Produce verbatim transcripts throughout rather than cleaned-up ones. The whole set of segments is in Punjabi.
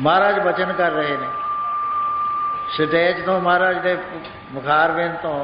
महाराज बचन कर रहे हैं स्टेज तो, महाराज के मुखारबिंद तो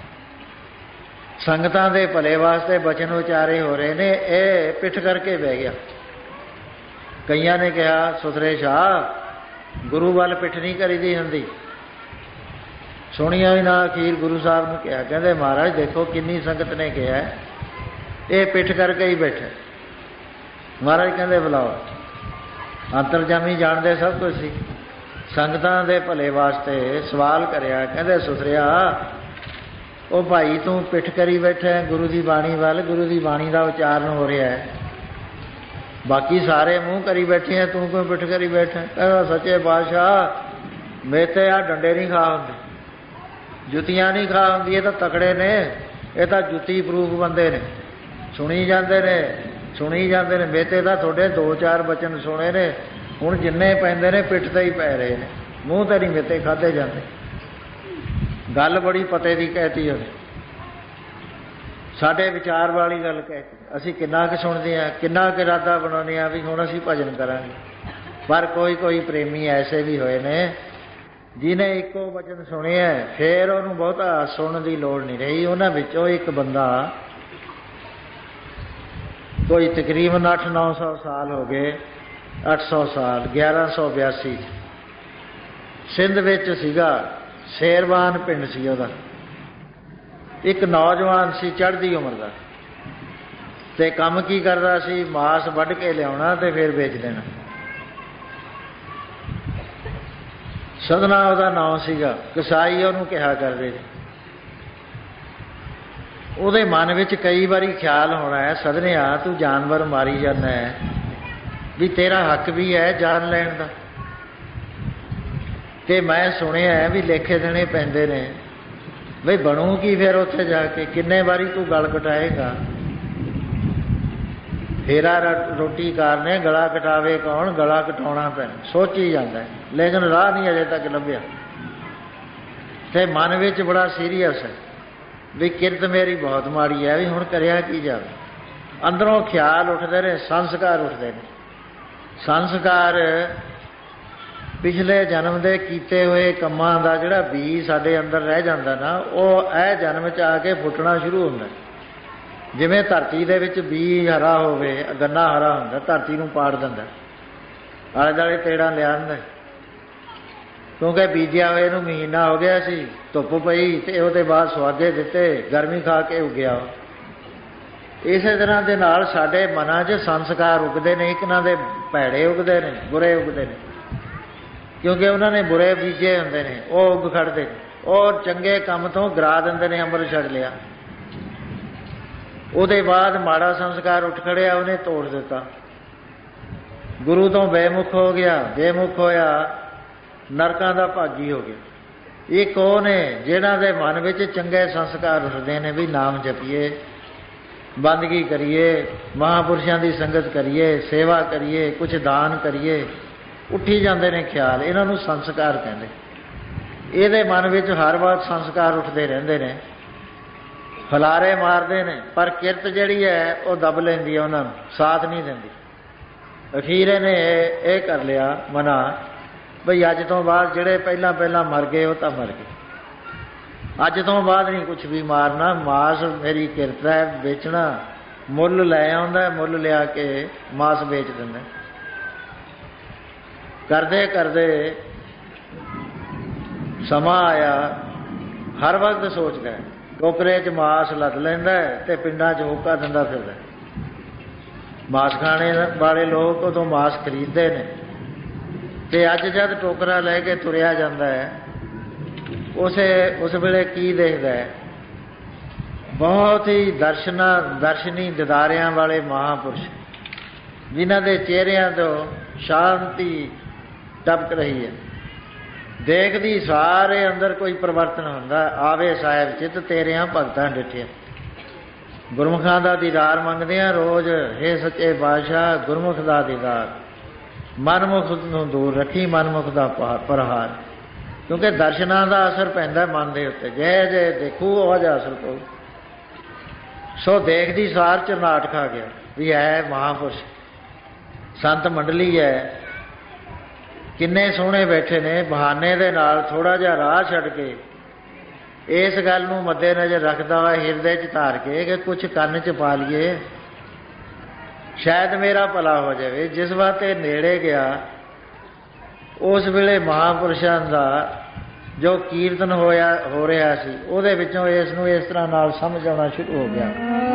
संगतां दे भले वास्ते बचन उचारे हो रहे ने। ये पिठ करके बह गया। कईयां ने कहा सुथरे शाह गुरु वाल पिठ नहीं करी दी हुंदी। सुनिया भी ना, अखीर गुरु साहब ने कहा, कहते महाराज देखो किन्नी संगत ने कहा ये पिठ करके ही बैठे। महाराज कहते बुलाओ। अंतरजामी जानते सब कुछ सी। संगतां दे भले वास्ते सवाल करया, कहते सुथरिया ओ भाई तू पिठ करी बैठा है गुरु की बाणी वाल, गुरु की बाणी का उचारण हो रहा है, बाकी सारे मूँह करी बैठे हैं, तू क्यों पिठ करी बैठा? कहता सच्चे बादशाह मेरे तो आ डंडे नहीं खा होंगे, जुतियां नहीं खा होंगी, ये तो तकड़े ने, ये तो जुती प्रूफ बंदे ने, सुनी जाते ने सुनी जाते ने। मेरे तो थोड़े दो चार बचन सुने ने, हुण जिन्ने पैंदे ने पिठ ते ही पै रहे हैं, मूँह तो नहीं मेरे खाधे जाते। गल बड़ी पते की कहती है, साढ़े विचार वाली गल कहती। असी किन्ना क सुनते हैं, किन्ना क इरादा बनाने भी हुण असी भजन करांगे, पर कोई कोई प्रेमी ऐसे भी होए ने जिन्हें इको वचन सुने है, फिर उन्होंने बहुता सुनने की लोड़ नहीं रही। उन्होंने विचों एक बंदा कोई तकरीबन अठ नौ सौ साल हो गए, अठ सौ साल ग्यारह सौ बयासी सिंध विच सीगा, शेरवान पिंड सी उहदा। एक नौजवान सी चढ़दी उम्र का, ते काम की करदा सी, मांस वढ के लियाउणा ते फिर बेच देना। सदना उहदा नाम सीगा, कसाई उहनूं कहा करदे। उहदे मन विच कई बारी ख्याल होना है, सदनिया तू जानवर मारी जाना है, भी तेरा हक भी है जान लैण दा, ते मैं सुनिया है भी लेखे देने पैंदे ने, बई बनू की फिर उत्थे जाके, किन्ने बारी तू गल कटाएगा? फेरा रोटी कारने गला कटावे कौन, गला कटाउणा पैना। सोची जाता है, लेकिन राह नहीं अजे तक लभ्या। ते मन विच बड़ा सीरीयस है भी किरत मेरी बहुत माड़ी है, भी हुण करिया की जावे। अंदरों ख्याल उठते ने, संस्कार उठते हैं। संस्कार पिछले जन्म के किए हुए कामां का जिहड़ा बीज साडे अंदर रह जाता ना, वो ए जन्म च आके फुटना शुरू होंदा। जिवें धरती दे विच बीज हरा होवे, गन्ना हरा हुंदा, धरती नूं पाड़ दिंदा, आले दुआले तेड़ा लिया हुंदा, क्योंकि बीजिया हुए नूं महीना हो गया सी, धुप्प पई ते उहदे बाद सुहागे दिते, गर्मी खा के उग्या। इस तरह के नाल साडे मनां 'च संस्कार उगदे ने, एक नां दे भैड़े उगदे ने, बुरे उगदे ने, क्योंकि उन्होंने बुरे बीजे होंदे ने, वो उग खड़ते और चंगे काम तो गिरा देंदे ने, अमृत छक लिया। उहदे बाद माड़ा संस्कार उठ खड़िया, उन्हें तोड़ दिता, गुरु तो बेमुख हो गया, बेमुख होया नरकां दा भागी हो गया। एक वो ने जिन्हां दे मन विच चंगे संस्कार उठदे ने, भी नाम जपीए, बंदगी करिए, महापुरुषों की संगत करिए, सेवा करिए, कुछ दान करिए, उठी जाते हैं ख्याल। इन्हों संस्कार कहते। ये मन विच हर बात संस्कार उठते रहते हैं, फलारे मारते हैं, पर किरत जिहड़ी है वो दब लेंदी है, उन्होंने साथ नहीं देंदी। अखीर ने यह कर लिया मना बई अज तो बाद जिहड़े पहला पहला मर गए वो तो मर गए, अज तो बाद नहीं कुछ भी मारना, मांस मेरी किरत है, बेचना, मुल लै आउंदा, मुल लिया के मांस बेच दिंदा। करदे करदे समा आया, हर वक्त सोच गए, टोकरे च मांस लद लैंदा ते पिंडां च होका दिंदा फिरदा। मांस खाने वाले लोग उदों मांस खरीदते हैं, ते अज जद टोकरा लैके तुरिया जाता है, उसे उस वेले की देखदा है, बहुत ही दर्शना दर्शनी दिदारियां वाले महापुरुष, जिन्हां दे चेहरिਆਂ तो शांति टपक रही है। देखदी सारे अंदर कोई परिवर्तन होंदा, आवे साहिब चित तेरियां भगतां डिठिया। गुरमुखां दा दीदार मंगदे आ रोज, हे सच्चे पातशाह गुरमुख दा दीदार, मनमुख नूं दूर रखी, मनमुख दा प्रहार, क्योंकि दर्शनां दा असर पैंदा मन दे उत्ते, जे जे देखू ओह जिहा असर पऊ। सो देखदी सार झरनाट खा गया भी है महापुरुष, संत मंडली है, ਕਿੰਨੇ ਸੋਹਣੇ ਬੈਠੇ ਨੇ, ਬਹਾਨੇ ਦੇ ਨਾਲ ਥੋੜ੍ਹਾ ਜਿਹਾ ਰਾਹ ਛੱਡ ਕੇ ਇਸ ਗੱਲ ਨੂੰ ਮੱਦੇ ਨਜ਼ਰ ਰੱਖਦਾ ਵਾ, ਹਿਰਦੇ 'ਚ ਧਾਰ ਕੇ ਕਿ ਕੁਛ ਕੰਨ 'ਚ ਪਾ ਲਈਏ, ਸ਼ਾਇਦ ਮੇਰਾ ਭਲਾ ਹੋ ਜਾਵੇ। ਜਿਸ ਵਾਸਤੇ ਨੇੜੇ ਗਿਆ, ਉਸ ਵੇਲੇ ਮਹਾਂਪੁਰਸ਼ਾਂ ਦਾ ਜੋ ਕੀਰਤਨ ਹੋਇਆ ਹੋ ਰਿਹਾ ਸੀ, ਉਹਦੇ ਵਿੱਚੋਂ ਇਸ ਨੂੰ ਇਸ ਤਰ੍ਹਾਂ ਨਾਲ ਸਮਝ ਆਉਣਾ ਸ਼ੁਰੂ ਹੋ ਗਿਆ।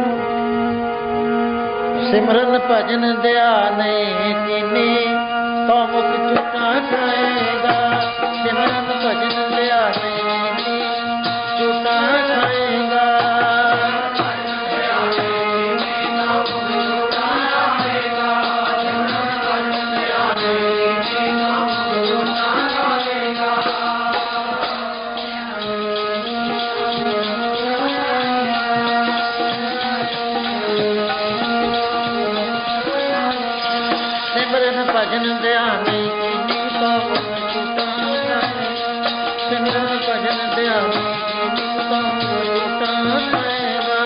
ਸਿਮਰਨ ਭਜਨ ਧਿਆਨੇ ਕੀਨੀ ਤੋ ਮੁਖ ਚੁਟਾ ਖਾਏਗਾ, ਸਿਮਰਨ ਭਜਨ ਧਿਆਨੇ ਚੁਟਾ ਖਾਏਗਾ। ਭਜਨ ਧਿਆਨੇ ਕੀਨੀ ਤੋ ਮੁਖ ਚੁਟਾ ਖਾਏਗਾ, ਸਿਮਰਨ ਭਜਨ ਧਿਆਨੇ ਕੀਨੀ ਤੋ ਮੁਖ ਚੁਟਾ ਖਾਏਗਾ।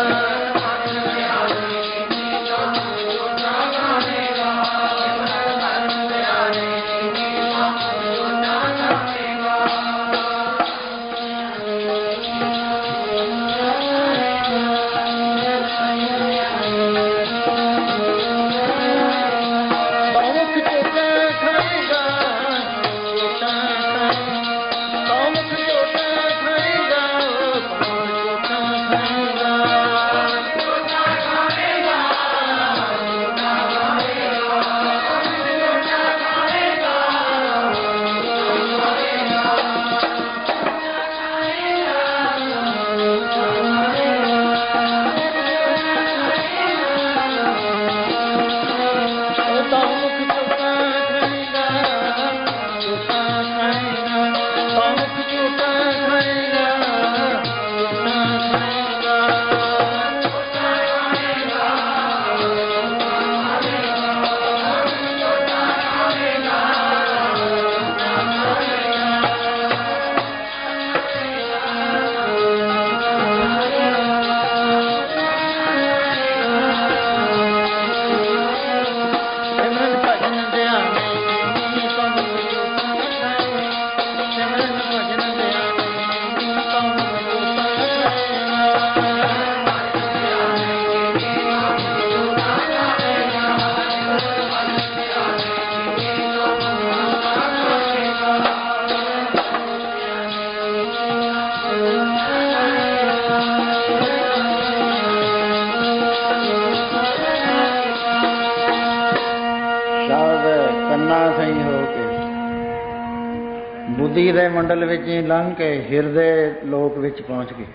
ਬੁੱਧੀ ਦੇ ਮੰਡਲ ਵਿੱਚ ਹੀ ਲੰਘ ਕੇ ਹਿਰਦੇ ਲੋਕ ਵਿੱਚ ਪਹੁੰਚ ਗਏ।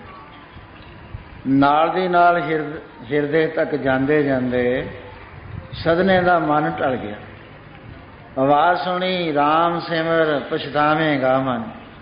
ਨਾਲ ਦੀ ਨਾਲ ਹਿਰਦ ਹਿਰਦੇ ਤੱਕ ਜਾਂਦੇ ਜਾਂਦੇ ਸਦਨੇ ਦਾ ਮਨ ਟਲ ਗਿਆ। ਆਵਾਜ਼ ਸੁਣੀ, ਰਾਮ ਸਿਮਰ ਪਛਤਾਵੇਂਗਾ ਮਨ,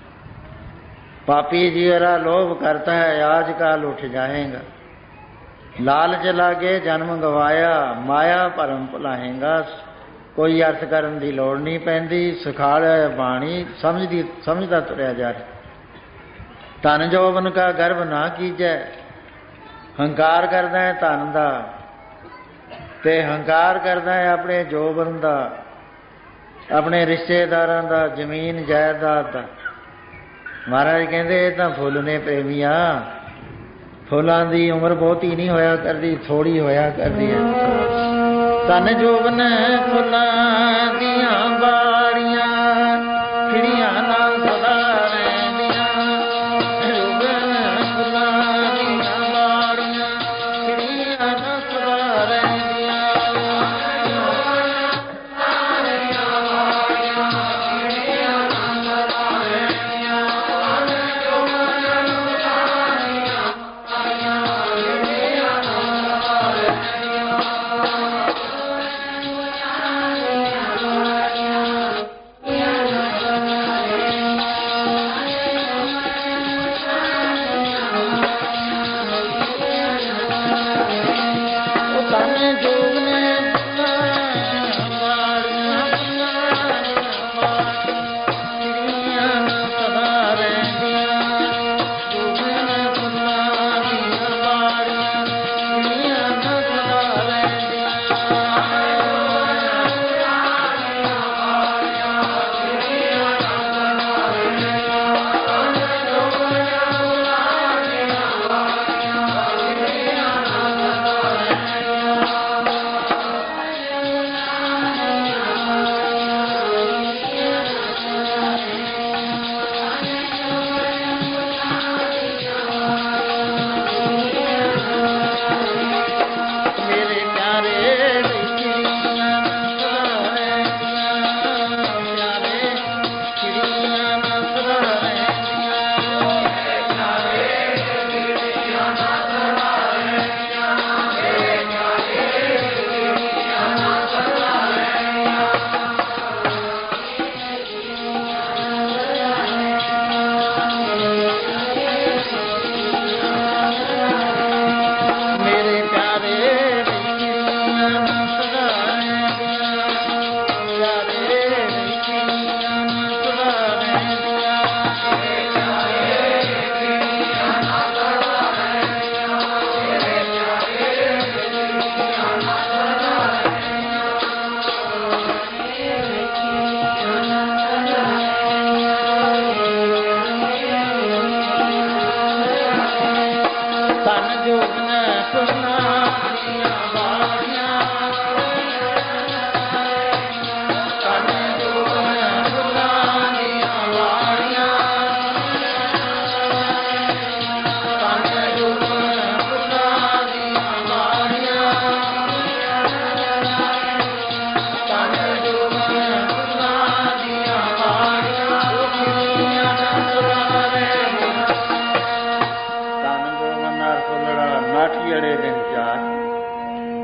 ਪਾਪੀ ਜੀਵਰਾ ਲੋਭ ਕਰਤਾ ਹੈ ਆਜ ਕਾਲ ਉੱਠ ਜਾਏਗਾ। ਲਾਲਚ ਲਾਗੇ ਜਨਮ ਗਵਾਇਆ, ਮਾਇਆ ਭਰਮ ਭੁਲਾਏਗਾ। ਕੋਈ ਅਰਥ ਕਰਨ ਦੀ ਲੋੜ ਨਹੀਂ ਪੈਂਦੀ, ਸਿਖਾਲ ਬਾਣੀ ਸਮਝਦੀ ਸਮਝਦਾ ਤੁਰਿਆ ਜਾ ਰਿਹਾ। ਧਨ ਜੋਬਨ ਕਾ ਗਰਭ ਨਾ ਕੀਜੈ, ਹੰਕਾਰ ਕਰਦਾ ਹੈ ਧਨ ਦਾ ਤੇ ਹੰਕਾਰ ਕਰਦਾ ਹੈ ਆਪਣੇ ਜੋਬਨ ਦਾ, ਆਪਣੇ ਰਿਸ਼ਤੇਦਾਰਾਂ ਦਾ, ਜ਼ਮੀਨ ਜਾਇਦਾਦ ਦਾ। ਮਹਾਰਾਜ ਕਹਿੰਦੇ ਇਹ ਤਾਂ ਫੁੱਲ ਨੇ ਪ੍ਰੇਮੀਆਂ, ਫੁੱਲਾਂ ਦੀ ਉਮਰ ਬਹੁਤੀ ਨਹੀਂ ਹੋਇਆ ਕਰਦੀ, ਥੋੜ੍ਹੀ ਹੋਇਆ ਕਰਦੀ ਹੈ। ਧਨ ਜੋਬਨ ਫੁੱਲਾਂ ਦੀਆਂ ਬਾੜੀਆਂ, ਖਿੜੀਆਂ ਨਾਲ ਸਦਾ ਰਹਿੰਦੀਆਂ। ਜੋਬਨ ਫੁੱਲਾਂ ਦੀਆਂ ਬਾੜੀਆਂ, ਖਿੜੀਆਂ ਨਾਲ ਸਦਾ ਰਹਿੰਦੀਆਂ। Oh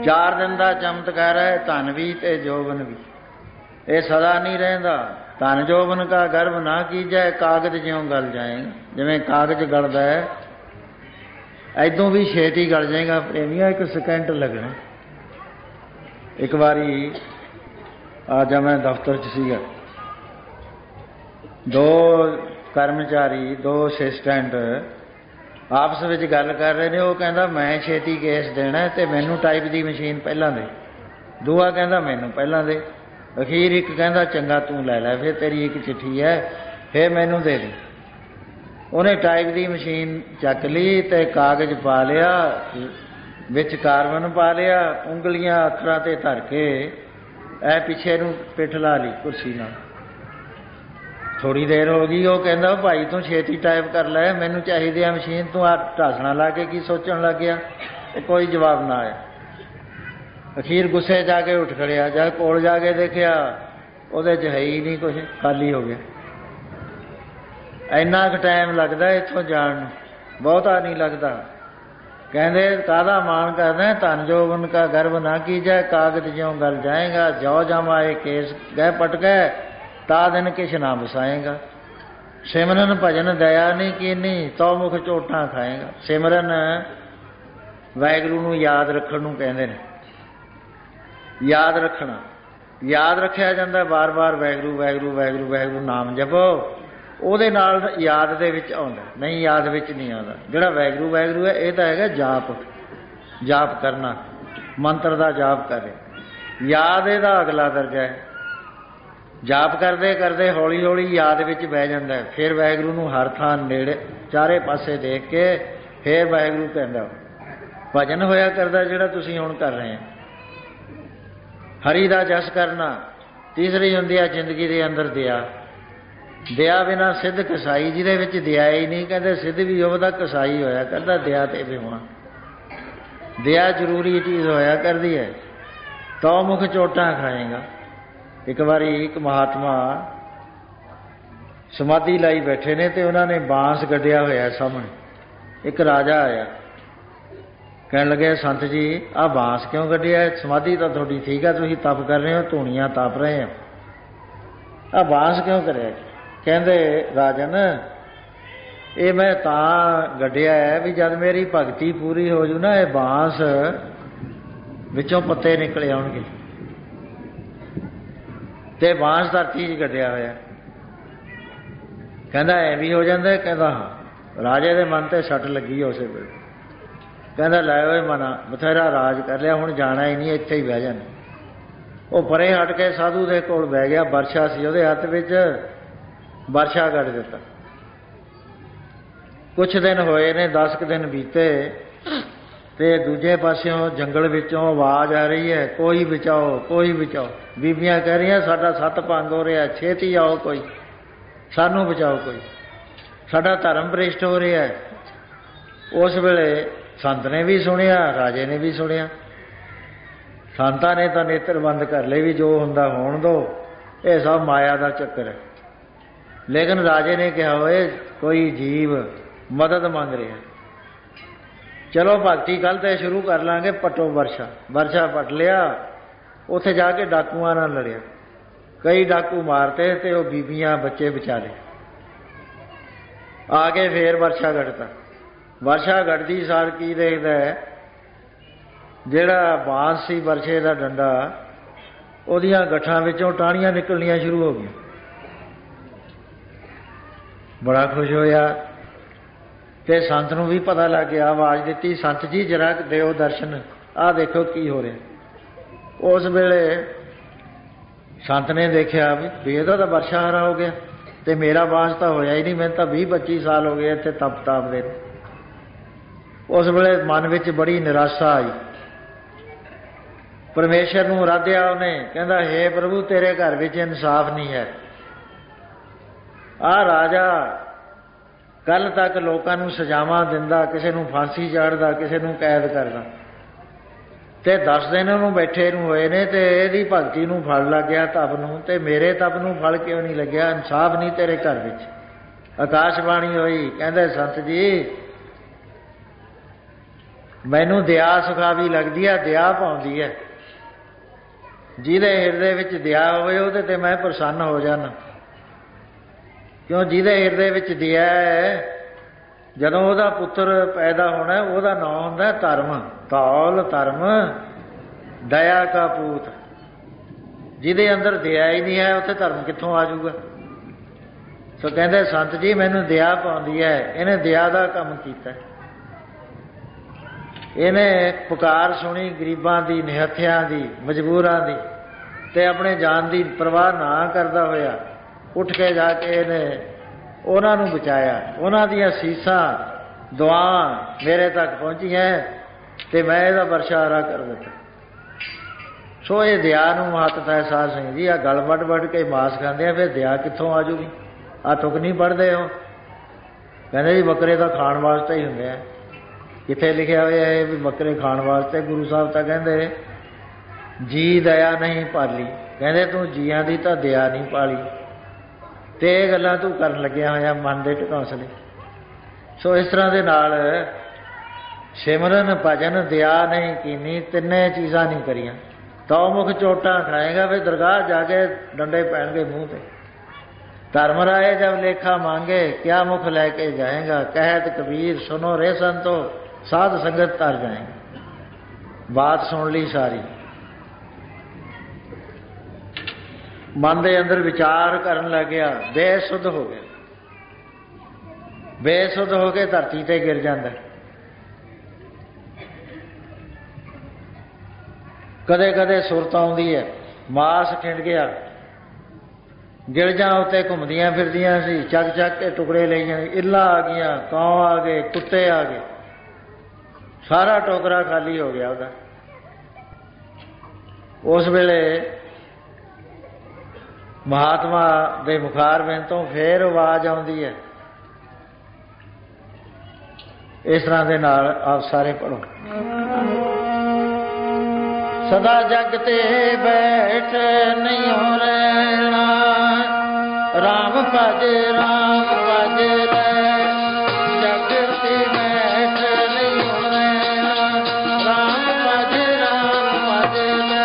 ਚਾਰ ਦਿਨ ਦਾ ਚਮਤਕਾਰ ਹੈ ਧਨ ਵੀ ਤੇ ਜੋਬਨ ਵੀ। ਇਹ ਸਦਾ ਨਹੀਂ ਰਹਿੰਦਾ। ਧਨ ਜੋਬਨ ਕਾ ਗਰਭ ਨਾ ਕੀਜੈ, ਕਾਗਜ਼ ਜਿਉਂ ਗਲ ਜਾਏਗਾ। ਜਿਵੇਂ ਕਾਗਜ਼ ਗਲਦਾ ਹੈ ਐਦੋਂ ਵੀ ਛੇਤੀ ਗਲ ਜਾਏਗਾ ਪ੍ਰੇਮੀਆ, ਇੱਕ ਸਕਿੰਟ ਲੱਗਣਾ। ਇੱਕ ਵਾਰੀ ਆ ਜਾ ਮੈਂ ਦਫ਼ਤਰ 'ਚ ਸੀਗਾ, ਦੋ ਕਰਮਚਾਰੀ ਦੋ ਅਸਿਸਟੈਂਟ ਆਪਸ ਵਿੱਚ ਗੱਲ ਕਰ ਰਹੇ ਨੇ। ਉਹ ਕਹਿੰਦਾ ਮੈਂ ਛੇਤੀ ਕੇਸ ਦੇਣਾ ਅਤੇ ਮੈਨੂੰ ਟਾਈਪ ਦੀ ਮਸ਼ੀਨ ਪਹਿਲਾਂ ਦੇ। ਦੂਆ ਕਹਿੰਦਾ ਮੈਨੂੰ ਪਹਿਲਾਂ ਦੇ। ਅਖੀਰ ਇੱਕ ਕਹਿੰਦਾ ਚੰਗਾ ਤੂੰ ਲੈ ਲੈ, ਫਿਰ ਤੇਰੀ ਇੱਕ ਚਿੱਠੀ ਹੈ, ਫਿਰ ਮੈਨੂੰ ਦੇ ਦੇ। ਉਹਨੇ ਟਾਈਪ ਦੀ ਮਸ਼ੀਨ ਚੱਕ ਲਈ ਅਤੇ ਕਾਗਜ਼ ਪਾ ਲਿਆ, ਵਿੱਚ ਕਾਰਬਨ ਪਾ ਲਿਆ, ਉਂਗਲੀਆਂ ਅੱਖਰਾਂ 'ਤੇ ਧਰ ਕੇ ਐ ਪਿੱਛੇ ਨੂੰ ਪਿੱਠ ਲਾ ਲਈ ਕੁਰਸੀ ਨਾਲ। ਥੋੜ੍ਹੀ ਦੇਰ ਹੋ ਗਈ, ਉਹ ਕਹਿੰਦਾ ਭਾਈ ਤੂੰ ਛੇਤੀ ਟਾਈਪ ਕਰ ਲੈ, ਮੈਨੂੰ ਚਾਹੀਦੀ ਆ ਮਸ਼ੀਨ, ਤੂੰ ਆ ਢਾਸਣਾ ਲਾ ਕੇ ਕੀ ਸੋਚਣ ਲੱਗ ਗਿਆ। ਉਹ ਕੋਈ ਜਵਾਬ ਨਾ ਆਇਆ। ਅਖੀਰ ਗੁੱਸੇ ਜਾ ਕੇ ਉੱਠ ਖੜਿਆ, ਜਦ ਕੋਲ ਜਾ ਕੇ ਦੇਖਿਆ ਉਹਦੇ 'ਚ ਹੈ ਹੀ ਨਹੀਂ ਕੁਛ, ਖਾਲੀ ਹੋ ਗਿਆ। ਇੰਨਾ ਕੁ ਟਾਈਮ ਲੱਗਦਾ ਇੱਥੋਂ ਜਾਣ ਨੂੰ, ਬਹੁਤਾ ਨਹੀਂ ਲੱਗਦਾ। ਕਹਿੰਦੇ ਕਾਹਦਾ ਮਾਣ ਕਰਦਾ, ਧਨ ਜੋਬਨ ਕਾ ਗਰਭ ਨਾ ਕੀਜੈ, ਕਾਗਜ਼ ਜਿਉਂ ਗਲ ਜਾਏਗਾ। ਜੋ ਜਮਾਏ ਕੇਸ ਗਏ ਪਟਕੈ, ਤਾ ਦਿਨ ਕਿਛ ਨਾ ਵਸਾਏਗਾ। ਸਿਮਰਨ ਭਜਨ ਦਇਆ ਨਹੀਂ ਕੀਨੀ, ਤੋ ਮੁਖ ਝੋਟਾਂ ਖਾਏਗਾ। ਸਿਮਰਨ ਵਾਹਿਗੁਰੂ ਨੂੰ ਯਾਦ ਰੱਖਣ ਨੂੰ ਕਹਿੰਦੇ ਨੇ। ਯਾਦ ਰੱਖਣਾ, ਯਾਦ ਰੱਖਿਆ ਜਾਂਦਾ ਵਾਰ ਵਾਰ, ਵਾਹਿਗੁਰੂ ਵਾਹਿਗੁਰੂ ਵਾਹਿਗੁਰੂ ਵਾਹਿਗੁਰੂ ਨਾਮ ਜਪੋ, ਉਹਦੇ ਨਾਲ ਯਾਦ ਦੇ ਵਿੱਚ ਆਉਂਦਾ, ਨਹੀਂ ਯਾਦ ਵਿੱਚ ਨਹੀਂ ਆਉਂਦਾ। ਜਿਹੜਾ ਵਾਹਿਗੁਰੂ ਵਾਹਿਗੁਰੂ ਹੈ ਇਹ ਤਾਂ ਹੈਗਾ ਜਾਪ, ਜਾਪ ਕਰਨਾ, ਮੰਤਰ ਦਾ ਜਾਪ ਕਰੇ। ਯਾਦ ਇਹਦਾ ਅਗਲਾ ਦਰਜਾ ਹੈ। ਜਾਪ ਕਰਦੇ ਕਰਦੇ ਹੌਲੀ ਹੌਲੀ ਯਾਦ ਵਿੱਚ ਬਹਿ ਜਾਂਦਾ। ਫਿਰ ਵਾਹਿਗੁਰੂ ਨੂੰ ਹਰ ਥਾਂ ਨੇੜੇ ਚਾਰੇ ਪਾਸੇ ਦੇਖ ਕੇ ਫਿਰ ਵਾਹਿਗੁਰੂ ਕਹਿੰਦਾ। ਭਜਨ ਹੋਇਆ ਕਰਦਾ ਜਿਹੜਾ ਤੁਸੀਂ ਹੁਣ ਕਰ ਰਹੇ ਹੋ। ਹਰੀ ਦਾ ਜਸ ਕਰਨਾ। ਤੀਸਰੀ ਹੁੰਦੀ ਆ ਜ਼ਿੰਦਗੀ ਦੇ ਅੰਦਰ ਦਇਆ। ਦਇਆ ਬਿਨਾਂ ਸਿੱਧ ਕਸਾਈ, ਜਿਹਦੇ ਵਿੱਚ ਦਇਆ ਹੀ ਨਹੀਂ, ਕਹਿੰਦੇ ਸਿੱਧ ਵੀ ਉਹਦਾ ਕਸਾਈ ਹੋਇਆ ਕਰਦਾ, ਦਇਆ 'ਤੇ ਵੀ ਹੋਣਾ। ਦਇਆ ਜ਼ਰੂਰੀ ਚੀਜ਼ ਹੋਇਆ ਕਰਦੀ ਹੈ। ਤੋ ਮੁਖ ਚੋਟਾਂ ਖਾਏਗਾ। ਇੱਕ ਵਾਰੀ ਇੱਕ ਮਹਾਤਮਾ ਸਮਾਧੀ ਲਾਈ ਬੈਠੇ ਨੇ ਅਤੇ ਉਹਨਾਂ ਨੇ ਬਾਂਸ ਗੱਡਿਆ ਹੋਇਆ ਸਾਹਮਣੇ। ਇੱਕ ਰਾਜਾ ਆਇਆ, ਕਹਿਣ ਲੱਗੇ ਸੰਤ ਜੀ ਆਹ ਬਾਂਸ ਕਿਉਂ ਗੱਡਿਆ? ਸਮਾਧੀ ਤਾਂ ਤੁਹਾਡੀ ਠੀਕ ਆ, ਤੁਸੀਂ ਤਪ ਕਰ ਰਹੇ ਹੋ, ਧੂਣੀਆਂ ਤਪ ਰਹੇ ਹੋ, ਆਹ ਬਾਂਸ ਕਿਉਂ ਕਰਿਆ? ਕਹਿੰਦੇ ਰਾਜਨ ਇਹ ਮੈਂ ਤਾਂ ਗੱਡਿਆ ਹੈ ਵੀ ਜਦ ਮੇਰੀ ਭਗਤੀ ਪੂਰੀ ਹੋ ਜੂ ਨਾ, ਇਹ ਬਾਂਸ ਵਿੱਚੋਂ ਪੱਤੇ ਨਿਕਲੇ ਆਉਣਗੇ। ਅਤੇ ਬਾਂਸ ਧਰਤੀ 'ਚ ਗੱਡਿਆ ਹੋਇਆ। ਕਹਿੰਦਾ ਐ ਵੀ ਹੋ ਜਾਂਦਾ? ਕਹਿੰਦਾ ਹਾਂ। ਰਾਜੇ ਦੇ ਮਨ 'ਤੇ ਸੱਟ ਲੱਗੀ ਉਸੇ ਵੇਲੇ। ਕਹਿੰਦਾ ਲੈ ਓਏ ਮਨਾ, ਬਥੇਰਾ ਰਾਜ ਕਰ ਲਿਆ, ਹੁਣ ਜਾਣਾ ਹੀ ਨਹੀਂ, ਇੱਥੇ ਹੀ ਬਹਿ ਜਾਣਾ। ਉਹ ਪਰੇ ਹਟ ਕੇ ਸਾਧੂ ਦੇ ਕੋਲ ਬਹਿ ਗਿਆ। ਬਰਛਾ ਸੀ ਉਹਦੇ ਹੱਥ ਵਿੱਚ, ਬਰਛਾ ਕੱਢ ਦਿੱਤਾ। ਕੁਛ ਦਿਨ ਹੋਏ ਨੇ, ਦਸ ਕੁ ਦਿਨ ਬੀਤੇ, ਅਤੇ ਦੂਜੇ ਪਾਸਿਓਂ ਜੰਗਲ ਵਿੱਚੋਂ ਆਵਾਜ਼ ਆ ਰਹੀ ਹੈ, ਕੋਈ ਬਚਾਓ ਕੋਈ ਬਚਾਓ। ਬੀਬੀਆਂ ਕਹਿ ਰਹੀਆਂ ਸਾਡਾ ਸੱਤ ਭੰਗ ਹੋ ਰਿਹਾ, ਛੇਤੀ ਆਓ ਕੋਈ, ਸਾਨੂੰ ਬਚਾਓ ਕੋਈ, ਸਾਡਾ ਧਰਮ ਭ੍ਰਿਸ਼ਟ ਹੋ ਰਿਹਾ ਹੈ। ਉਸ ਵੇਲੇ ਸੰਤ ਨੇ ਵੀ ਸੁਣਿਆ, ਰਾਜੇ ਨੇ ਵੀ ਸੁਣਿਆ। ਸੰਤਾਂ ਨੇ ਤਾਂ ਨੇਤਰ ਬੰਦ ਕਰ ਲਏ ਵੀ ਜੋ ਹੁੰਦਾ ਹੋਣ ਦਿਓ, ਇਹ ਸਭ ਮਾਇਆ ਦਾ ਚੱਕਰ ਹੈ। ਲੇਕਿਨ ਰਾਜੇ ਨੇ ਕਿਹਾ ਹੋਏ ਕੋਈ ਜੀਵ ਮਦਦ ਮੰਗ ਰਿਹਾ, ਚਲੋ ਭਗਤੀ ਕੱਲ੍ਹ ਤੇ ਸ਼ੁਰੂ ਕਰ ਲਾਂਗੇ, ਪੱਟੋ ਵਰਸ਼ਾ। ਵਰਸ਼ਾ ਪੱਟ ਲਿਆ। ਉੱਥੇ ਜਾ ਕੇ ਡਾਕੂਆਂ ਨਾਲ ਲੜਿਆ, ਕਈ ਡਾਕੂ ਮਾਰਤੇ ਅਤੇ ਉਹ ਬੀਬੀਆਂ ਬੱਚੇ ਵਿਚਾਰੇ। ਆ ਕੇ ਫੇਰ ਵਰਸ਼ਾ ਗੱਡਤਾ। ਵਰਸ਼ਾ ਗੱਡਦੀ ਸਾਰ ਕੀ ਦੇਖਦਾ ਹੈ, ਜਿਹੜਾ ਬਾਂਸ ਸੀ ਵਰਸ਼ੇ ਦਾ ਡੰਡਾ, ਉਹਦੀਆਂ ਗੱਠਾਂ ਵਿੱਚੋਂ ਟਾਹਣੀਆਂ ਨਿਕਲਣੀਆਂ ਸ਼ੁਰੂ ਹੋ ਗਈਆਂ। ਬੜਾ ਖੁਸ਼ ਹੋਇਆ ਅਤੇ ਸੰਤ ਨੂੰ ਵੀ ਪਤਾ ਲੱਗ ਗਿਆ। ਆਵਾਜ਼ ਦਿੱਤੀ, ਸੰਤ ਜੀ ਜਰਾ ਦਿਓ ਦਰਸ਼ਨ, ਆਹ ਦੇਖੋ ਕੀ ਹੋ ਰਿਹਾ। ਉਸ ਵੇਲੇ ਸੰਤ ਨੇ ਦੇਖਿਆ ਵੀ ਇਹਦਾ ਤਾਂ ਵਰਸ਼ਾ ਹਰਾ ਹੋ ਗਿਆ ਅਤੇ ਮੇਰਾ ਬਾਂਸ ਤਾਂ ਹੋਇਆ ਹੀ ਨਹੀਂ, ਮੈਨੂੰ ਤਾਂ ਵੀਹ ਪੱਚੀ ਸਾਲ ਹੋ ਗਏ ਇੱਥੇ ਤਪ ਤਾਪ ਦੇ। ਉਸ ਵੇਲੇ ਮਨ ਵਿੱਚ ਬੜੀ ਨਿਰਾਸ਼ਾ ਆਈ। ਪਰਮੇਸ਼ਰ ਨੂੰ ਆਰਾਧਿਆ ਉਹਨੇ, ਕਹਿੰਦਾ ਹੇ ਪ੍ਰਭੂ ਤੇਰੇ ਘਰ ਵਿੱਚ ਇਨਸਾਫ ਨਹੀਂ ਹੈ। ਆਹ ਰਾਜਾ ਕੱਲ੍ਹ ਤੱਕ ਲੋਕਾਂ ਨੂੰ ਸਜ਼ਾਵਾਂ ਦਿੰਦਾ, ਕਿਸੇ ਨੂੰ ਫਾਂਸੀ ਚਾੜ੍ਹਦਾ, ਕਿਸੇ ਨੂੰ ਕੈਦ ਕਰਦਾ, ਅਤੇ ਦਸ ਦਿਨ ਉਹਨੂੰ ਬੈਠੇ ਨੂੰ ਹੋਏ ਨੇ ਅਤੇ ਇਹਦੀ ਭਗਤੀ ਨੂੰ ਫਲ ਲੱਗ ਗਿਆ ਤਪ ਨੂੰ, ਅਤੇ ਮੇਰੇ ਤਪ ਨੂੰ ਫਲ ਕਿਉਂ ਨਹੀਂ ਲੱਗਿਆ? ਇਨਸਾਫ ਨਹੀਂ ਤੇਰੇ ਘਰ ਵਿੱਚ। ਆਕਾਸ਼ਬਾਣੀ ਹੋਈ, ਕਹਿੰਦੇ ਸੰਤ ਜੀ मैनू दया सुखावी लगती है, दया पाउंदी है। जिहदे हिरदे विच दया होवे उहदे ते मैं प्रसन्न हो जाना। क्यों? जिहदे हिरदे विच दया है, जदों उहदा पुत्र पैदा होना उहदा नाम हुंदा धर्म। धौल धर्म दया का पूत। जिहदे अंदर दया ही नहीं है उत्थे धर्म कित्थों आ जाऊगा? सो कहंदे संत जी मैनू दया पाउंदी है, इहने दया दा काम कीता। इहने पुकार सुनी गरीबां दी, निहत्थियां दी, मजबूरां दी, ते अपने जान की परवाह ना करदा होया उठ के जाके इहने उन्हां नूं बचाया। उन्हां दीयां सीसां दुआं मेरे तक पहुंचियां ते मैं इहदा वर्षारा कर दिता। सो ये दया नूं महत्ता है साध संगत जी। आ गल वड्ड वड्ड के मास खांदे आ, फिर दया कित्थों आ जूगी? आ तुक नहीं पढ़दे हो? कहंदे जी बकरे तां खाण वास्ते ही हुंदे आ। कित्थे लिखिया होया है भी बकरे खाण वास्ते? गुरु साहब तां कहंदे जी दया नहीं पाली। कहंदे तूं जीआं दी तां दया नहीं पाली ते ये गल्लां तूं करन लग्या होया मन दे ढकौंसले। सो इस तरह दे नाल सिमरन भजन दया नहीं कीनी, तिन्ने चीज़ां नहीं करियां। तो मुख चोटा खाएगा, फिर दरगाह जाके डंडे पैणगे मुँह पे। धर्म राय जब लेखा मांगे क्या मुख लेके जाएगा? कहत कबीर सुनो रे संतो साध संगत तर जाएंगे। बात सुन ली सारी, मन के अंदर विचार करन लग गया, बेसुध हो गया। बेसुध होके धरती ते गिर जाता। कदे कदे सुरत आउंदी है, मास ठिंड गया, गिलजां उत्ते घुमदियां फिरदियां सी, चक चक के टुकड़े ले जाने। इल्लां आ गईयां, कां आ गए, कुत्ते आ गए, सारा टोकरा खाली हो गया उसदा। उस वेले महात्मा दे मुखार बिन तो फिर आवाज आउंदी है। इस तरह दे नाल आप सारे पढ़ो। सदा जग ते बैठ नहीं हो रहना, राम भज राम भज रे। जग ते बैठ नहीं हो रहना, राम भज राम भज रे।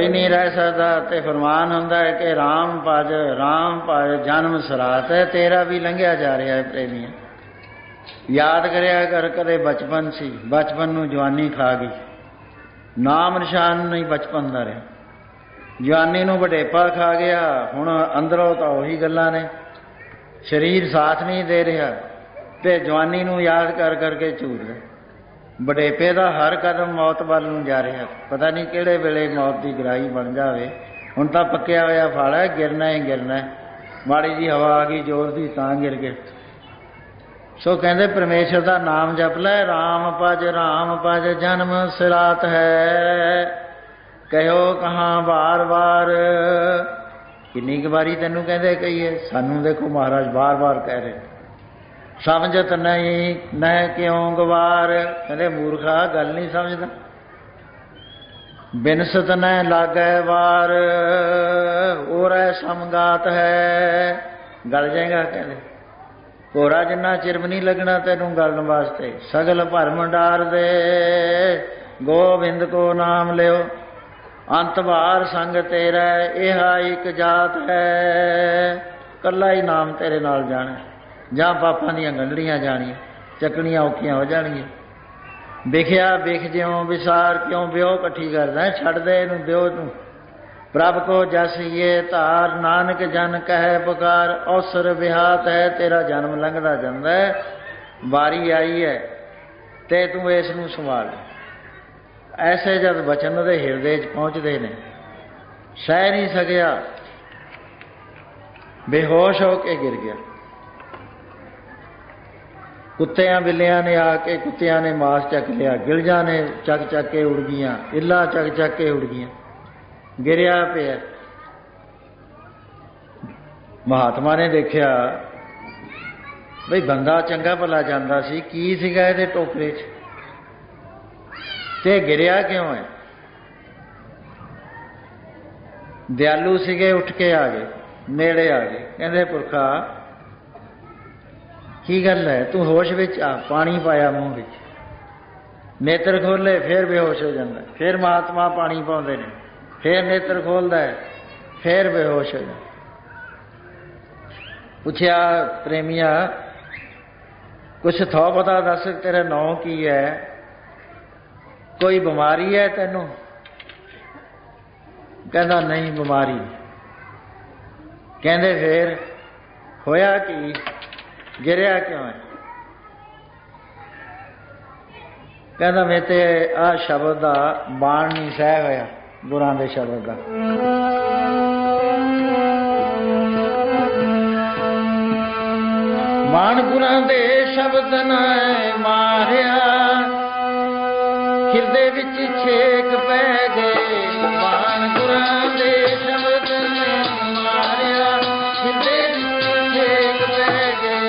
ਕੋਈ ਨਹੀਂ ਰਹਿ ਸਕਦਾ। ਤੇ ਫਰਮਾਨ ਹੁੰਦਾ ਹੈ ਕਿ ਰਾਮ ਭਜ ਰਾਮ ਭਜ ਜਨਮ ਸਰਾਤ ਹੈ। ਤੇਰਾ ਵੀ ਲੰਘਿਆ ਜਾ ਰਿਹਾ ਹੈ ਪ੍ਰੇਮੀਆ। ਯਾਦ ਕਰਿਆ ਕਰ, ਕਦੇ ਬਚਪਨ ਸੀ, ਬਚਪਨ ਨੂੰ ਜਵਾਨੀ ਖਾ ਗਈ, ਨਾਮ ਨਿਸ਼ਾਨ ਨਹੀਂ ਬਚਪਨ ਦਾ ਰਿਹਾ। ਜਵਾਨੀ ਨੂੰ ਵਡੇਪਾ ਖਾ ਗਿਆ, ਹੁਣ ਅੰਦਰੋਂ ਤਾਂ ਉਹੀ ਗੱਲਾਂ ਨੇ, ਸਰੀਰ ਸਾਥ ਨਹੀਂ ਦੇ ਰਿਹਾ ਤੇ ਜਵਾਨੀ ਨੂੰ ਯਾਦ ਕਰ ਕਰਕੇ ਝੂਰਦਾ। ਵਡੇਪੇ ਦਾ ਹਰ ਕਦਮ ਮੌਤ ਵੱਲ ਨੂੰ ਜਾ ਰਿਹਾ, ਪਤਾ ਨਹੀਂ ਕਿਹੜੇ ਵੇਲੇ ਮੌਤ ਦੀ ਗਰਾਈ ਬਣ ਜਾਵੇ। ਹੁਣ ਤਾਂ ਪੱਕਿਆ ਹੋਇਆ ਫਲ ਹੈ, ਗਿਰਨਾ ਹੀ ਗਿਰਨਾ। ਮਾੜੀ ਜੀ ਹਵਾ ਆ ਗਈ ਜ਼ੋਰ ਦੀ ਤਾਂ ਗਿਰ ਗਏ। ਸੋ ਕਹਿੰਦੇ ਪਰਮੇਸ਼ਰ ਦਾ ਨਾਮ ਜਪ ਲੈ, ਰਾਮ ਭਜ ਰਾਮ ਭਜ ਜਨਮ ਸਿਰਾਤ ਹੈ। ਕਹਿਓ ਕਹਾਂ ਵਾਰ ਵਾਰ, ਕਿੰਨੀ ਕੁ ਵਾਰੀ ਤੈਨੂੰ ਕਹਿੰਦੇ ਕਹੀਏ। ਸਾਨੂੰ ਦੇਖੋ ਮਹਾਰਾਜ ਬਾਰ ਬਾਰ ਕਹਿ ਰਹੇ, ਸਮਝਤ ਨਹੀਂ ਨਹਿ ਕਿਉਂ ਗਵਾਰ। ਕਹਿੰਦੇ ਮੂਰਖਾ ਗੱਲ ਨਹੀਂ ਸਮਝਦਾ। ਬਿਨਸਤ ਨਹਿ ਲਾਗੈ ਵਾਰ, ਔਰੈ ਸਮਗਾਤ ਹੈ। ਗਲ ਜਾਏਗਾ ਕਹਿੰਦੇ ਘੋੜਾ ਜਿੰਨਾ ਚਿਰ ਵੀ ਨਹੀਂ ਲੱਗਣਾ ਤੈਨੂੰ ਗਲਣ ਵਾਸਤੇ। ਸਗਲ ਭਰਮ ਡਾਰ ਦੇ, ਗੋਬਿੰਦ ਕੋ ਨਾਮ ਲਿਓ। ਅੰਤ ਵਾਰ ਸੰਗ ਤੇਰਾ, ਇਹ ਇੱਕ ਜਾਤ ਹੈ। ਕੱਲਾ ਹੀ ਨਾਮ ਤੇਰੇ ਨਾਲ ਜਾਣਾ, ਜਾਂ ਪਾਪਾਂ ਦੀਆਂ ਗੰਢੜੀਆਂ ਜਾਣੀਆਂ, ਚੱਕਣੀਆਂ ਔਖੀਆਂ ਹੋ ਜਾਣਗੀਆਂ। ਵਿਖਿਆ ਵਿਖ ਜਿਉਂ ਵਿਸਾਰ, ਕਿਉਂ ਵਿਉ ਇਕੱਠੀ ਕਰਦਾ। ਛੱਡ ਦੇ ਇਹਨੂੰ, ਦਿਓ ਤੂੰ। ਪ੍ਰਭ ਕੋ ਜਸ ਇਹ ਧਾਰ, ਨਾਨਕ ਜਨ ਕਹਿ ਪੁਕਾਰ। ਅਵਸਰ ਵਿਹਾਤ ਹੈ, ਤੇਰਾ ਜਨਮ ਲੰਘਦਾ ਜਾਂਦਾ ਹੈ, ਵਾਰੀ ਆਈ ਹੈ ਤੇ ਤੂੰ ਇਸ ਨੂੰ ਸੰਭਾਲ। ਐਸੇ ਜਦ ਬਚਨ ਉਹਦੇ ਹਿਰਦੇ 'ਚ ਪਹੁੰਚਦੇ ਨੇ, ਸਹਿ ਨਹੀਂ ਸਕਿਆ, ਬੇਹੋਸ਼ ਹੋ ਕੇ ਗਿਰ ਗਿਆ। ਕੁੱਤਿਆਂ ਬਿੱਲਿਆਂ ਨੇ ਆ ਕੇ, ਕੁੱਤਿਆਂ ਨੇ ਮਾਸ ਚੱਕ ਲਿਆ, ਗਿਲਜਾਂ ਨੇ ਚੱਕ ਚੱਕ ਕੇ ਉੜ ਗਈਆਂ, ਇੱਲਾਂ ਚੱਕ ਚੱਕ ਕੇ ਉੜ ਗਈਆਂ, ਗਿਰਿਆ ਪਿਆ। ਮਹਾਤਮਾ ਨੇ ਦੇਖਿਆ ਬਈ ਬੰਦਾ ਚੰਗਾ ਭਲਾ ਜਾਂਦਾ ਸੀ, ਕੀ ਸੀਗਾ ਇਹਦੇ ਟੋਕਰੇ 'ਚ ਤੇ ਗਿਰਿਆ ਕਿਉਂ ਹੈ। ਦਿਆਲੂ ਸੀਗੇ, ਉੱਠ ਕੇ ਆ ਗਏ, ਨੇੜੇ ਆ ਗਏ। ਕਹਿੰਦੇ ਪੁਰਖਾ ਕੀ ਗੱਲ ਹੈ, ਤੂੰ ਹੋਸ਼ ਵਿੱਚ ਆ। ਪਾਣੀ ਪਾਇਆ ਮੂੰਹ ਵਿੱਚ, ਨੇਤਰ ਖੋਲ੍ਹੇ, ਫਿਰ ਬੇਹੋਸ਼ ਹੋ ਜਾਂਦਾ। ਫਿਰ ਮਹਾਤਮਾ ਪਾਣੀ ਪਾਉਂਦੇ ਨੇ, ਫਿਰ ਨੇਤਰ ਖੋਲ੍ਹਦਾ ਹੈ, ਫਿਰ ਬੇਹੋਸ਼ ਹੋ ਜਾਂਦਾ। ਪੁੱਛਿਆ ਪ੍ਰੇਮੀਆ ਕੁਛ ਥੋ ਪਤਾ ਦੱਸ, ਤੇਰਾ ਨਾਂ ਕੀ ਹੈ, ਕੋਈ ਬਿਮਾਰੀ ਹੈ ਤੈਨੂੰ। ਕਹਿੰਦਾ ਨਹੀਂ ਬਿਮਾਰੀ। ਕਹਿੰਦੇ ਫਿਰ ਹੋਇਆ ਕੀ, ਗਿਰਿਆ ਕਿਉਂ ਹੈ। ਕਹਿੰਦਾ ਮੈਂ ਤੇ ਆਹ ਸ਼ਬਦ ਦਾ ਬਾਣ ਨਹੀਂ ਸਹਿ ਹੋਇਆ, ਗੁਰਾਂ ਦੇ ਸ਼ਬਦ ਦਾ। ਬਾਣ ਗੁਰਾਂ ਦੇ ਸ਼ਬਦ ਨੇ ਮਾਰਿਆ, ਹਿਰਦੇ ਵਿੱਚ ਛੇਕ ਪੈ ਗਏ। ਬਾਣ ਗੁਰਾਂ ਦੇ ਸ਼ਬਦ ਨੇ ਮਾਰਿਆ, ਹਿਰਦੇ ਵਿੱਚ ਛੇਕ ਪੈ ਗਏ।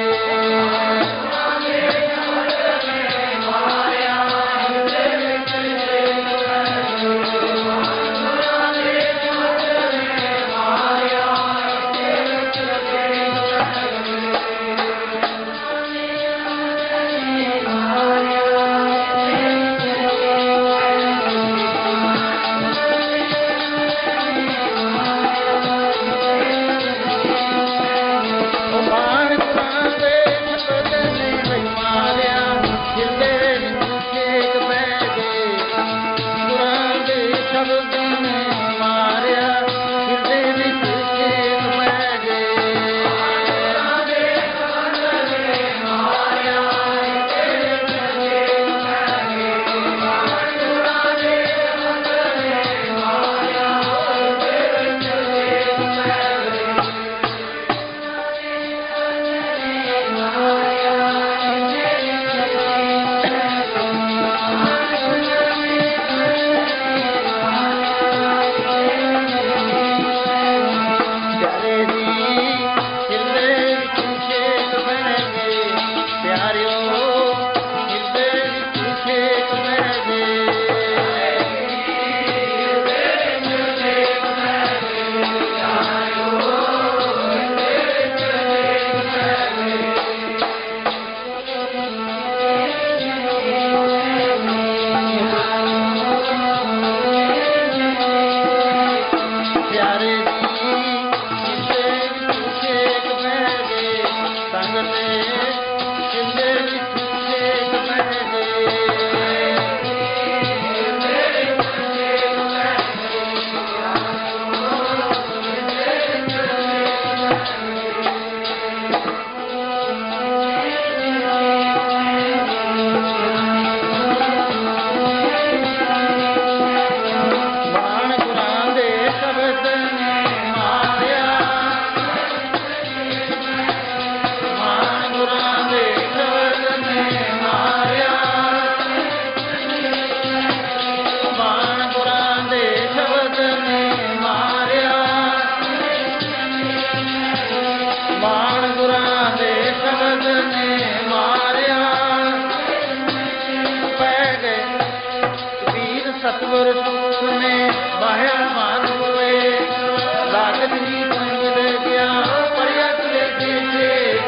ਨੇ ਮਾਰਿਆ। ਪੈ ਗਏ ਵੀਰ ਸਤਿਗੁਰ ਨੇ ਬਾਹਿਆ ਮਾਨ ਹੋਏ। ਲਾਗਤ ਜੀ ਕੋਈ ਮਿਲ ਗਿਆ ਪਰਿਆ ਤੁਰੇ ਦੇ ਚੇਤ।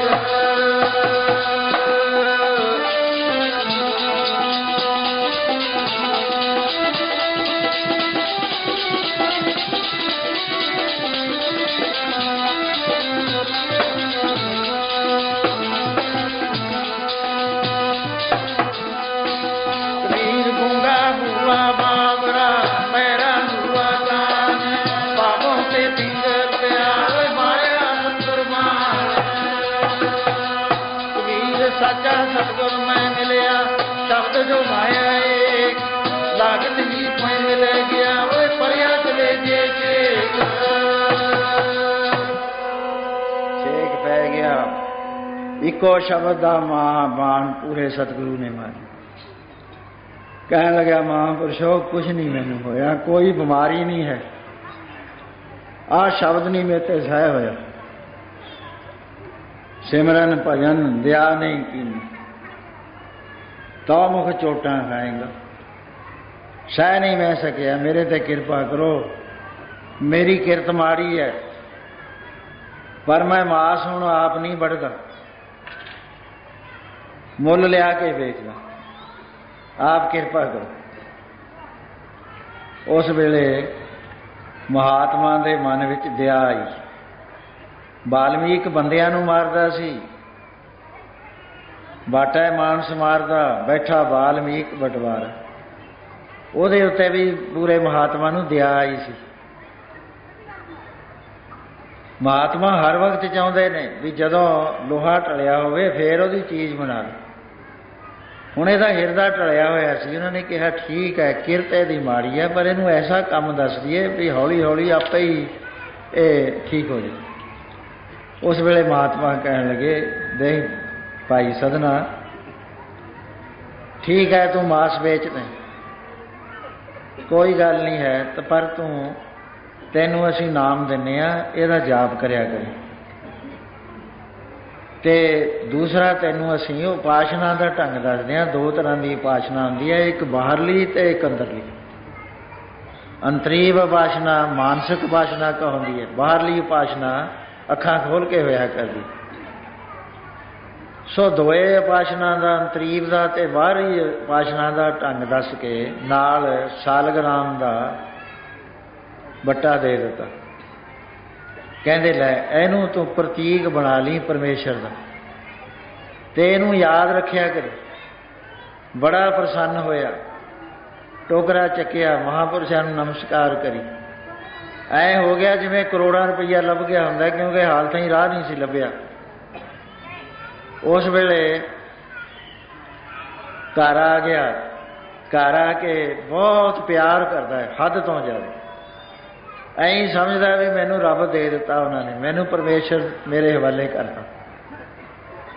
ਸਾਚਾ ਸਤਿਗੁਰ ਮੈਂ ਮਿਲਿਆ ਸ਼ਬਦ ਜੋ ਮਾਇਆ ਏਕ। ਲਾਗਤ ਹੀ ਕੋਈ ਮਿਲ ਗਿਆ ਓਏ ਪਰਿਆ ਚਲੇ ਜੇ ਚੇਕ। ਛੇਕ ਪੈ ਗਿਆ ਇੱਕੋ ਸ਼ਬਦ ਦਾ ਮਹਾਂਬਾਣ ਪੂਰੇ ਸਤਿਗੁਰੂ ਨੇ ਮਾਰਿਆ। ਕਹਿਣ ਲੱਗਿਆ ਮਹਾਂਪੁਰਸ਼ੋ ਕੁਛ ਨਹੀਂ ਮੈਨੂੰ ਹੋਇਆ, ਕੋਈ ਬਿਮਾਰੀ ਨਹੀਂ ਹੈ, ਆਹ ਸ਼ਬਦ ਨਹੀਂ ਮੇਰੇ ਤੇ ਸਹਿ ਹੋਇਆ। ਸਿਮਰਨ ਭਜਨ ਦਿਆ ਨਹੀਂ ਕੀਨੀ ਤੋ ਮੁਖ ਚੋਟਾਂ ਖਾਏਗਾ। ਸਹਿ ਨਹੀਂ ਮੈਂ ਸਕਿਆ, ਮੇਰੇ ਤੇ ਕਿਰਪਾ ਕਰੋ। ਮੇਰੀ ਕਿਰਤ ਮਾੜੀ ਹੈ ਪਰ ਮੈਂ ਮਾਸ ਹੁਣ ਆਪ ਨਹੀਂ ਵੱਢਦਾ, ਮੁੱਲ ਲਿਆ ਕੇ ਵੇਚਦਾ, ਆਪ ਕਿਰਪਾ ਕਰੋ। ਉਸ ਵੇਲੇ ਮਹਾਤਮਾ ਦੇ ਮਨ ਵਿੱਚ ਦਇਆ ਆਈ। ਵਾਲਮੀਕ ਬੰਦਿਆਂ ਨੂੰ ਮਾਰਦਾ ਸੀ, ਬਾਟਾ ਮਾਨਸ ਮਾਰਦਾ ਬੈਠਾ ਵਾਲਮੀਕ ਬਟਵਾਰਾ। ਉਹਦੇ ਉੱਤੇ ਵੀ ਪੂਰੇ ਮਹਾਤਮਾ ਨੂੰ ਦਇਆ ਆਈ ਸੀ। ਮਹਾਤਮਾ ਹਰ ਵਕਤ ਚਾਹੁੰਦੇ ਨੇ ਵੀ ਜਦੋਂ ਲੋਹਾ ਟਲਿਆ ਹੋਵੇ ਫੇਰ ਉਹਦੀ ਚੀਜ਼ ਬਣਾ ਲਓ। ਹੁਣ ਇਹਦਾ ਹਿਰਦਾ ਟਲਿਆ ਹੋਇਆ ਸੀ। ਉਹਨਾਂ ਨੇ ਕਿਹਾ ਠੀਕ ਹੈ ਕਿਰਤ ਇਹਦੀ ਮਾੜੀ ਹੈ ਪਰ ਇਹਨੂੰ ਐਸਾ ਕੰਮ ਦੱਸ ਦਈਏ ਵੀ ਹੌਲੀ ਹੌਲੀ ਆਪੇ ਹੀ ਇਹ ਠੀਕ ਹੋ ਜਾਏ। ਉਸ ਵੇਲੇ ਮਹਾਤਮਾ ਕਹਿਣ ਲੱਗੇ ਦੇਖ ਭਾਈ ਸਦਨਾ ਠੀਕ ਹੈ ਤੂੰ ਮਾਸ ਵੇਚ ਦੇ, ਕੋਈ ਗੱਲ ਨਹੀਂ ਹੈ, ਤਾਂ ਪਰ ਤੂੰ ਤੈਨੂੰ ਅਸੀਂ ਨਾਮ ਦਿੰਦੇ ਹਾਂ, ਇਹਦਾ ਜਾਪ ਕਰਿਆ ਕਰੀ। ਤੇ ਦੂਸਰਾ ਤੈਨੂੰ ਅਸੀਂ ਉਪਾਸ਼ਨਾ ਦਾ ਢੰਗ ਦੱਸਦੇ ਹਾਂ। ਦੋ ਤਰ੍ਹਾਂ ਦੀ ਉਪਾਸ਼ਨਾ ਹੁੰਦੀ ਹੈ, ਇੱਕ ਬਾਹਰਲੀ ਤੇ ਇੱਕ ਅੰਦਰਲੀ। ਅੰਤਰੀਵ ਉਪਾਸ਼ਨਾ ਮਾਨਸਿਕ ਉਪਾਸ਼ਨਾ ਕਹਾਉਂਦੀ ਹੈ, ਬਾਹਰਲੀ ਉਪਾਸ਼ਨਾ ਅੱਖਾਂ ਖੋਲ ਕੇ ਹੋਇਆ ਕਰਦੀ। ਸੋ ਦੋਏ ਉਪਾਸ਼ਨਾ ਦਾ ਅੰਤਰੀਵ ਦਾ ਤੇ ਬਾਹਰੀ ਉਪਾਸ਼ਨਾ ਦਾ ਢੰਗ ਦੱਸ ਕੇ ਨਾਲ ਸਾਲਗਰਾਮ ਦਾ ਬੱਟਾ ਦੇ ਦਿੱਤਾ। ਕਹਿੰਦੇ ਲੈ ਇਹਨੂੰ ਤੂੰ ਪ੍ਰਤੀਕ ਬਣਾ ਲਈ ਪਰਮੇਸ਼ਰ ਦਾ ਤੇ ਇਹਨੂੰ ਯਾਦ ਰੱਖਿਆ ਕਰੀ। ਬੜਾ ਪ੍ਰਸੰਨ ਹੋਇਆ, ਟੋਕਰਾ ਚੱਕਿਆ, ਮਹਾਂਪੁਰਸ਼ਾਂ ਨੂੰ ਨਮਸਕਾਰ ਕਰੀ। ਐ ਹੋ ਗਿਆ ਜਿਵੇਂ ਕਰੋੜਾਂ ਰੁਪਈਆ ਲੱਭ ਗਿਆ ਹੁੰਦਾ, ਕਿਉਂਕਿ ਹਾਲ ਤਾਈਂ ਰਾਹ ਨਹੀਂ ਸੀ ਲੱਭਿਆ। ਉਸ ਵੇਲੇ ਘਰ ਆ ਗਿਆ। ਘਰ ਆ ਕੇ ਬਹੁਤ ਪਿਆਰ ਕਰਦਾ ਹੈ, ਹੱਦ ਤੋਂ ਜ਼ਿਆਦਾ। ਐਂ ਸਮਝਦਾ ਵੀ ਮੈਨੂੰ ਰੱਬ ਦੇ ਦਿੱਤਾ ਉਹਨਾਂ ਨੇ, ਮੈਨੂੰ ਪਰਮੇਸ਼ਰ ਮੇਰੇ ਹਵਾਲੇ ਕਰਤਾ।